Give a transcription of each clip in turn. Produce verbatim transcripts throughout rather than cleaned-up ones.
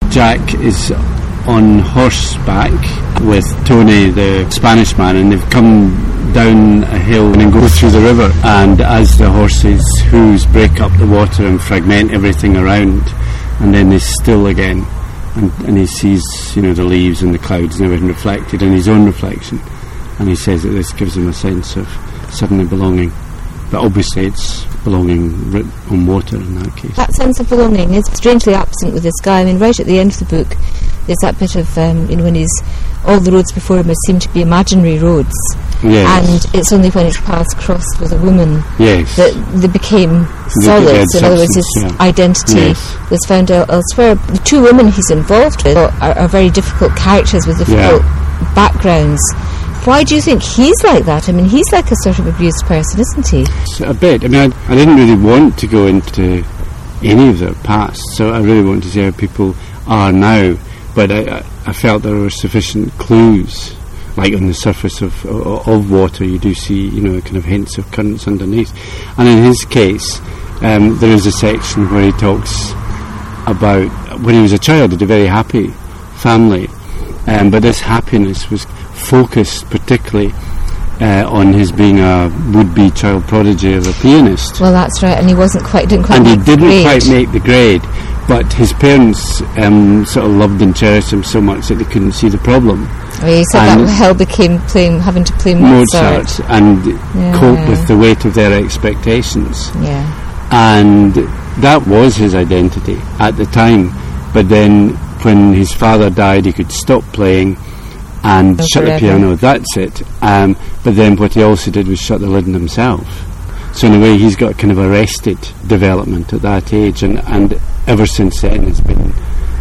Jack is on horseback with Tony, the Spanish man, and they've come down a hill and then go through the river, and as the horses' hooves break up the water and fragment everything around, and then they still again, and, and he sees, you know, the leaves and the clouds and everything reflected in his own reflection, and he says that this gives him a sense of suddenly belonging, but obviously it's belonging writ- on water in that case. That sense of belonging is strangely absent with this guy. I mean, right at the end of the book there's that bit of, um, you know, when he's, all the roads before him seem to be imaginary roads. Yes. And it's only when his paths crossed with a woman yes. that they became They solid. became In other words, his substance, yeah. identity Yes. was found el- elsewhere. The two women he's involved with are, are very difficult characters with difficult Yeah. backgrounds. Why do you think he's like that? I mean, he's like a sort of abused person, isn't he? A bit. I mean, I, I didn't really want to go into any of their past, so I really want to see how people are now. But I, I, I felt there were sufficient clues, like on the surface of, of of water, you do see, you know, kind of hints of currents underneath. And in his case, um, there is a section where he talks about when he was a child, he had a very happy family, um, but this happiness was focused particularly uh, on his being a would-be child prodigy of a pianist. Well, that's right, and he wasn't quite, didn't quite and make he didn't the grade. quite make the grade, but his parents um, sort of loved and cherished him so much that they couldn't see the problem. Well, he said And that hell became playing, having to play Mozart. Mozart and Yeah. cope with the weight of their expectations. Yeah. And that was his identity at the time. But then when his father died, he could stop playing and Oh, shut forever. the piano, that's it. Um, but then what he also did was shut the lid on himself. So in a way he's got kind of arrested development at that age, and, and ever since then it's been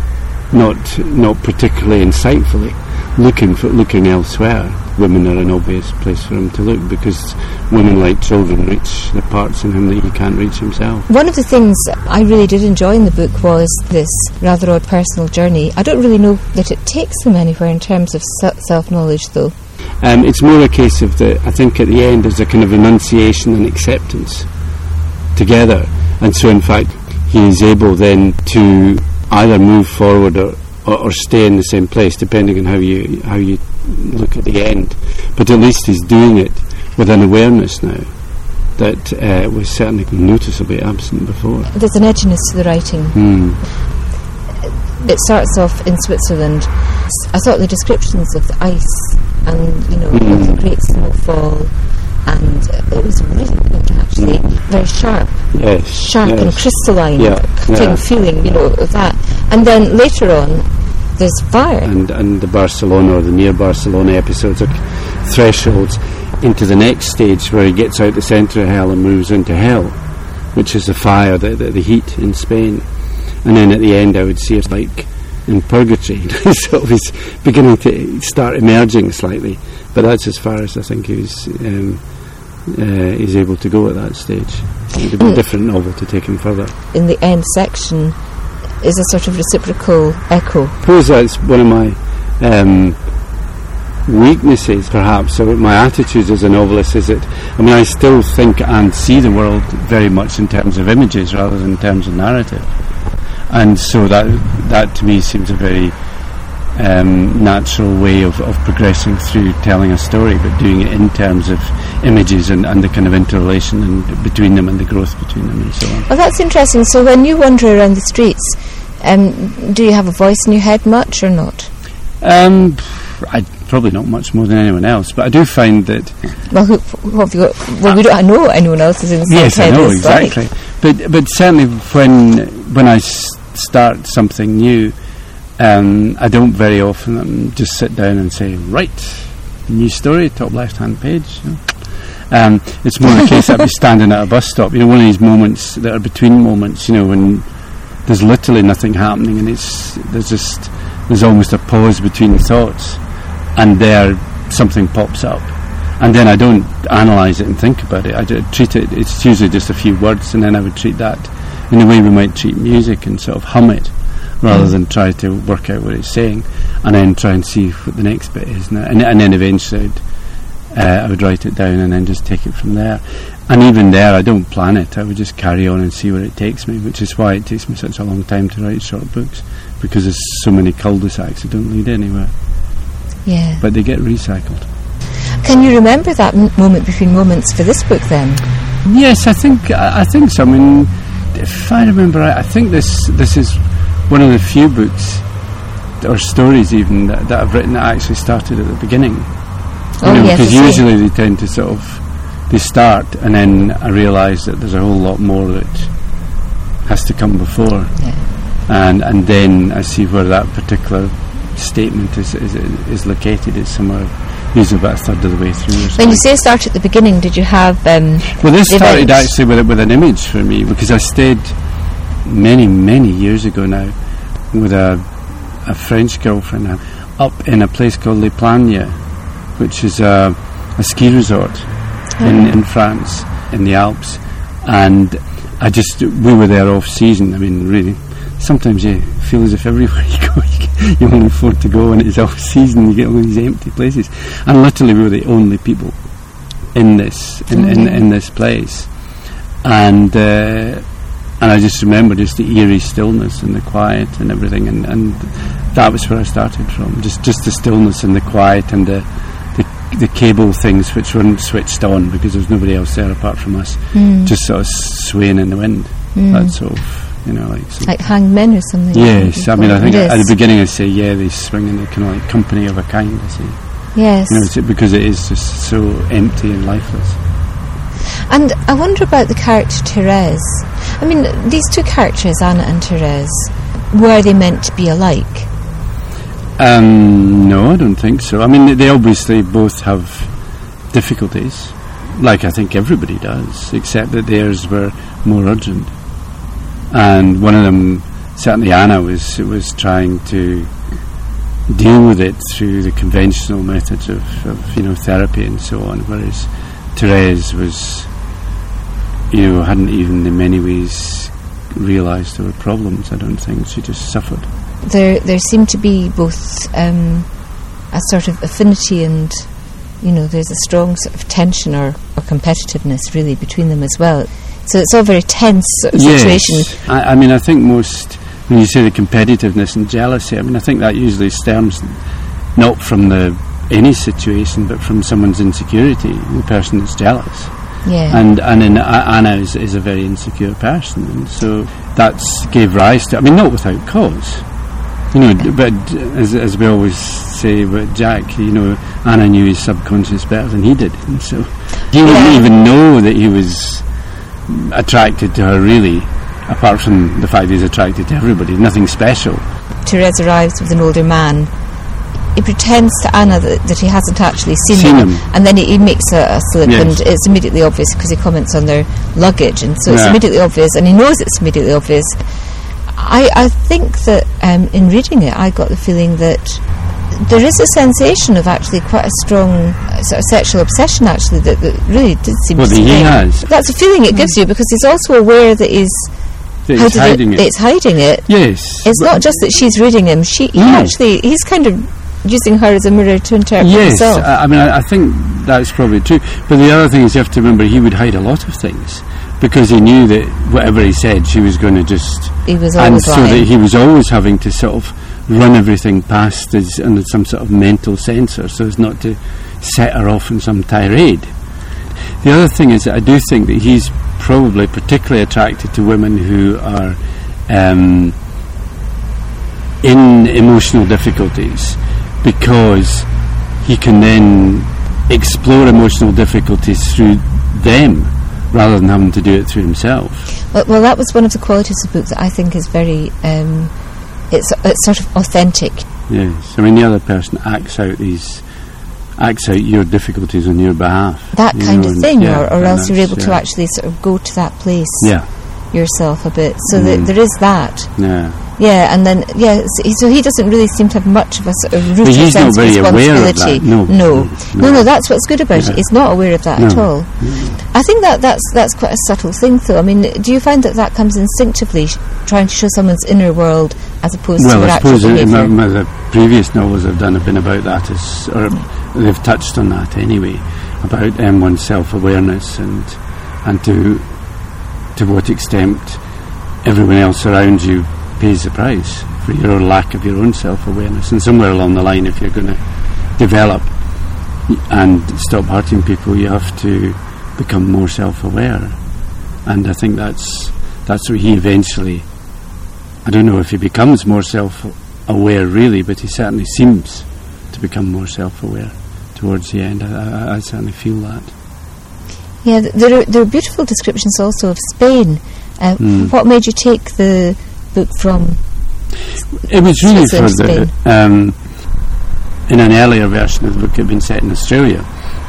not not particularly insightfully looking for looking elsewhere. Women are an obvious place for him to look, because women, like children, reach the parts in him that he can't reach himself. One of the things I really did enjoy in the book was this rather odd personal journey. I don't really know that it takes him anywhere in terms of se- self-knowledge, though. Um, it's more a case of the, I think at the end there's a kind of renunciation and acceptance together, and so in fact he is able then to either move forward or, or, or stay in the same place, depending on how you how you look at the end. But at least he's doing it with an awareness now that uh, was certainly noticeably absent before. There's an edginess to the writing. Mm. It starts off in Switzerland. S- I thought the descriptions of the ice and, you know, Mm. of the great snowfall, and uh, it was really good, actually. Very sharp. Yes. Sharp yes. and crystalline, Yeah, cutting yeah. feeling, you know, of that. And then later on, there's fire. And, and the Barcelona or the near Barcelona episodes are thresholds into the next stage, where he gets out the centre of hell and moves into hell, which is the fire, the, the, the heat in Spain. And then at the end I would see it like in purgatory. So he's beginning to start emerging slightly, but that's as far as I think he's um, uh, he's able to go at that stage. It would be a different novel to take him further. In the end section is a sort of reciprocal echo. I suppose that's one of my um, weaknesses, perhaps, or my attitude as a novelist is that, I mean, I still think and see the world very much in terms of images rather than in terms of narrative. And so that that to me seems a very um, natural way of, of progressing through telling a story, but doing it in terms of images and, and the kind of interrelation and between them and the growth between them and so on. Well, that's interesting. So when you wander around the streets, um, do you have a voice in your head much or not? Um, I probably not much more than anyone else, but I do find that. Well, who, who have you got? Well, we don't I know anyone else is in the Yes, same I head know as exactly. like. But but certainly when when I s- start something new, um, I don't very often um, just sit down and say, right, new story, top left hand page. You know. Um, it's more a case that I'd be standing at a bus stop. You know, one of these moments that are between moments. You know, when there's literally nothing happening, and it's there's just there's almost a pause between the thoughts, and there something pops up, and then I don't analyse it and think about it. I d- treat it. It's usually just a few words, and then I would treat that in the way we might treat music and sort of hum it, rather mm. than try to work out what it's saying, and then try and see what the next bit is, and, and, and then eventually I'd, uh, I would write it down and then just take it from there. And even there, I don't plan it. I would just carry on and see where it takes me, which is why it takes me such a long time to write short books, because there's so many cul-de-sacs that don't lead anywhere. Yeah. But they get recycled. Can you remember that m- moment between moments for this book then? Yes, I think I, I think so. I mean, if I remember right, I think this this is one of the few books or stories even that, that I've written that actually started at the beginning. You Oh, know, yes, because I see. usually they tend to sort of they start and then I realise that there's a whole lot more that has to come before, Yeah. and and then I see where that particular statement is is, is located. It's somewhere usually about a third of the way through. Or When something. you say start at the beginning, did you have... Um, Well, this the started events? actually with, with an image for me, because I stayed many, many years ago now with a, a French girlfriend uh, up in a place called Les Plagnes, which is a, a ski resort in, in France, in the Alps. And I just, we were there off season. I mean, really, sometimes you feel as if everywhere you go, you, can, you only afford to go when it's off season. You get all these empty places. And literally we were the only people in this in, Oh, in, yeah. in this place, and uh, and I just remember just the eerie stillness and the quiet and everything, and, and that was where I started from. Just just the stillness and the quiet and the the, the cable things which weren't switched on because there was nobody else there apart from us, Mm. just sort of swaying in the wind. Mm. That sort of, you know, like. Sort like hanged men or something? yes, I mean, I think It at the is. beginning I say, yeah, they swing in the kind of like company of a kind. I say, Yes. you know, it's because it is just so empty and lifeless. And I wonder about the character Therese. I mean, these two characters, Anna and Therese, were they meant to be alike? Um, no, I don't think so. I mean, they obviously both have difficulties, like I think everybody does, except that theirs were more urgent. And one of them, certainly Anna, was was trying to deal with it through the conventional methods of, of you know, therapy and so on, whereas Therese was, you know, hadn't even in many ways realised there were problems. I don't think. She just suffered. There, there seemed to be both um, a sort of affinity and, you know, there's a strong sort of tension or, or competitiveness really between them as well. So it's all very tense sort of situation. Yes. I, I mean, I think most, when you say the competitiveness and jealousy, I mean, I think that usually stems not from the any situation, but from someone's insecurity, the person that's jealous. Yeah. And and in, uh, Anna is, is a very insecure person, and so that gave rise to, I mean, not without cause. You know, d- but d- as, as we always say about Jack, you know, Anna knew his subconscious better than he did, and so he wouldn't Yeah. even know that he was attracted to her, really, apart from the fact he's attracted to everybody. Nothing special. Therese arrives with an older man. He pretends to Anna that, that he hasn't actually seen, Seen them, him. and then he, he makes a, a slip, Yes. and it's immediately obvious because he comments on their luggage, and so it's Yeah. immediately obvious, and he knows it's immediately obvious. I, I think that um, in reading it, I got the feeling that there is a sensation of actually quite a strong uh, sort of sexual obsession, actually, that, that really did seem Well, to that he spring. has. That's a feeling it gives you, because he's also aware that he's That how he's did hiding it, it. it's hiding it. Yes. It's but- not just that she's reading him. She he No. actually he's kind of using her as a mirror to interpret Yes, himself. I, I mean, I, I think that's probably true. But the other thing is, you have to remember, he would hide a lot of things because he knew that whatever he said, she was going to just. He was and always so lying. that he was always having to sort of run everything past his under some sort of mental censor, so as not to set her off in some tirade. The other thing is that I do think that he's probably particularly attracted to women who are um, in emotional difficulties, because he can then explore emotional difficulties through them rather than having to do it through himself. Well, well, that was one of the qualities of the book that I think is very. Um, it's it's sort of authentic. Yes, I mean, the other person acts out these acts out your difficulties on your behalf. That you kind know, of and- thing, yeah, or, or and else you're that's, able to yeah. actually sort of go to that place Yeah, yourself a bit. So that Mm. there is that. yeah. Yeah, and then yeah, so he, so he doesn't really seem to have much of a sort of But rooted he's not sense of very aware of responsibility. that. No, no, no, no, no. no. That's what's good about Yeah. it. He's not aware of that No. at all. I think that that's that's quite a subtle thing, though. I mean, do you find that that comes instinctively, sh- trying to show someone's inner world as opposed Well, to their I actual suppose uh, behaviour? my, my, the previous novels I've done have been about that, as, or they've touched on that anyway, about um, one's self-awareness and and to to what extent everyone else around you pays the price for your lack of your own self-awareness. And somewhere along the line, if you're going to develop and stop hurting people, you have to become more self-aware. And I think that's that's what he eventually, I don't know if he becomes more self-aware really, but he certainly seems to become more self-aware towards the end. I, I, I certainly feel that. Yeah, th- there are, there are beautiful descriptions also of Spain. Uh, mm. What made you take the book from It was really for Spain? the... Um, in an earlier version of the book, it had been set in Australia.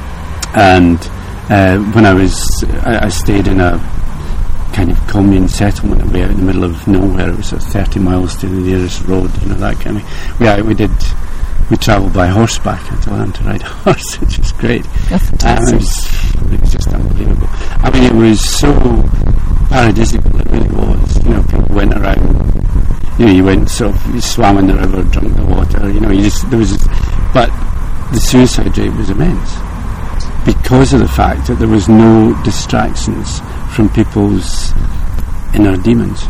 And uh, when I was... I, I stayed in a kind of commune settlement away out in the middle of nowhere. It was sort of thirty miles to the nearest road, you know, that kind of... We, we did... We travelled by horseback. I had to learn to ride a horse, which was great. Oh, fantastic. Um, it, was, it was just unbelievable. I mean, it was so paradisical, it really was. You know, people went around, you know, you went sort of, you swam in the river, drank the water, you know, you just, there was, just, but the suicide rate was immense because of the fact that there was no distractions from people's inner demons.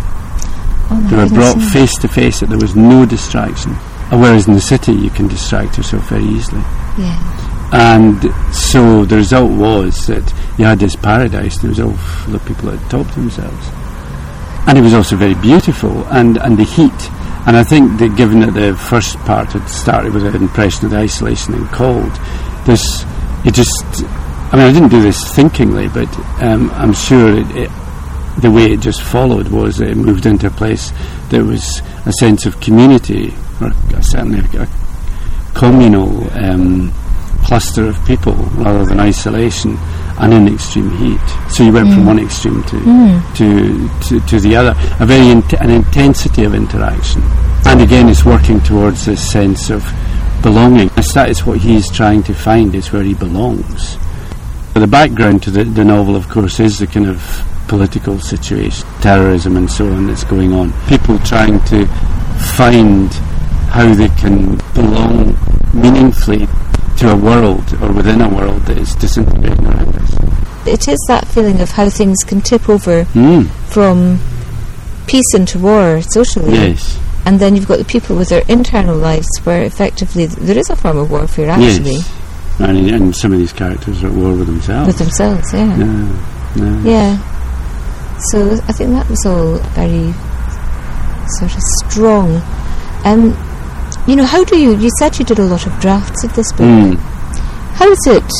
Oh, they were brought face to face, that there was no distraction. Whereas in the city you can distract yourself very easily. Yeah. And so the result was that you had this paradise, and it was all full of people that had topped themselves. And it was also very beautiful, and, and the heat. And I think that given that the first part had started with an impression of the isolation and cold, this, it just, I mean, I didn't do this thinkingly, but um, I'm sure it, it, the way it just followed was that it moved into a place that was a sense of community, or certainly a, a communal um, cluster of people rather than isolation, and in extreme heat. So you went mm. from one extreme to, mm. to, to to the other. A very in- an intensity of interaction, and again, it's working towards this sense of belonging. That is what he's trying to find, is where he belongs. But the background to the, the novel, of course, is the kind of political situation, terrorism and so on that's going on. People trying to find how they can belong meaningfully to a world, or within a world, that is disintegrating around us. It is that feeling of how things can tip over mm. from peace into war socially. Yes. And then you've got the people with their internal lives where effectively th- there is a form of warfare actually. Yes. And, and some of these characters are at war with themselves. With themselves, yeah. No, no. Yeah. So I think that was all very sort of strong. Um, you know, how do you, you said you did a lot of drafts of this book. Mm. How is it,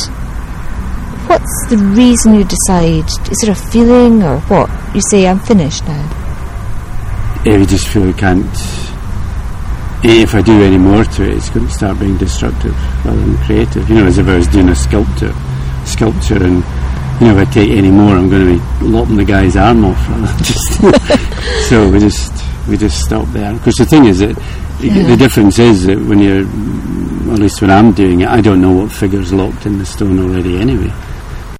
what's the reason you decide, is it a feeling or what? You say, I'm finished now. Yeah, you just feel you can't, if I do any more to it, it's going to start being destructive rather than creative. You know, as if I was doing a sculpture, sculpture and, you know, if I take any more, I'm going to be lopping the guy's arm off. just so we just we just stop there. Because the thing is that yeah. the difference is that when you're, at least when I'm doing it, I don't know what figure's locked in the stone already anyway.